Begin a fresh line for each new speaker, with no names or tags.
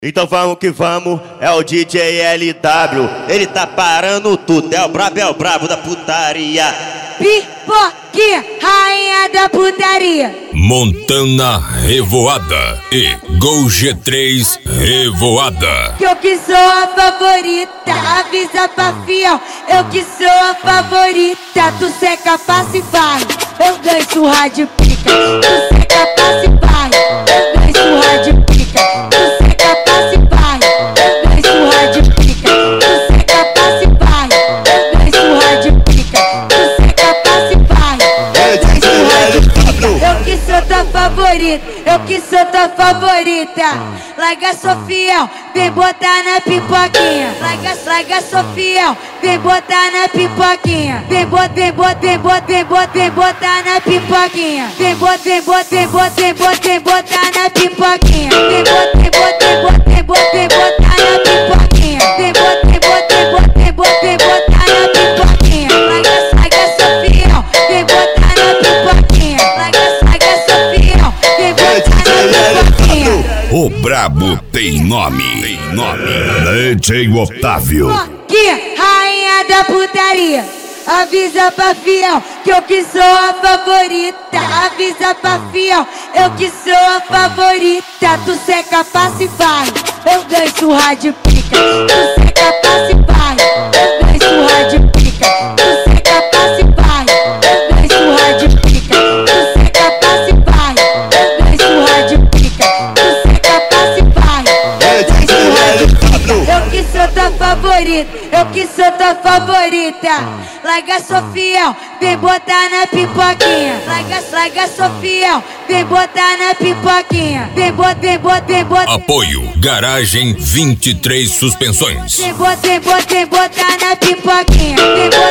Então vamos que vamos, é o DJ LW. Ele tá parando tudo, é o brabo da putaria.
Pipoquinha, rainha da putaria.
Montana Revoada e Gol G3 Revoada.
Eu que sou a favorita, avisa pra fiel. Eu que sou a favorita, tu cê é capaz e vai. Eu ganho surra de pica, tu cê é capaz e vai. Eu ganho surra de pica, tu cê é capaz e vai. Eu ganho surra de pica, tu cê é capaz e vai. Eu ganho surra de pica, tu cê é capaz e vai. Eu que sou tua favorita, eu que sou tua favorita. Larga sou fiel, vem botar na pipoquinha. Larga sou fiel, vem botar na pipoquinha. Vem botar na pipoquinha. Vem botar na pipoquinha. Vem botar na pipoquinha. Vem botar na pipoquinha. Larga sou fiel, vem botar na pipoquinha. Larga sou fiel, vem botar na pipoquinha.
O brabo tem nome. DJ Otávio.
Que rainha da putaria. Avisa pra fiel que eu que sou a favorita. Avisa pra fiel, eu que sou a favorita. Tu cê é capaz e vai. Eu ganho surra de pica. Tu cê é capaz e vai. Eu ganho surra de pica. Tu cê é capaz e vai. Eu ganho surra de pica. Tu cê é capaz e vai. Eu ganho surra de pica. Tu cê é capaz e vai. Eu que sou tua favorita, eu que sou tua favorita. Larga sou fiel, vem botar na pipoquinha. Larga sou fiel, vem botar na pipoquinha. Vem botar.
Apoio Garagem 23 Suspensões.
Vem botar na pipoquinha. Vem botar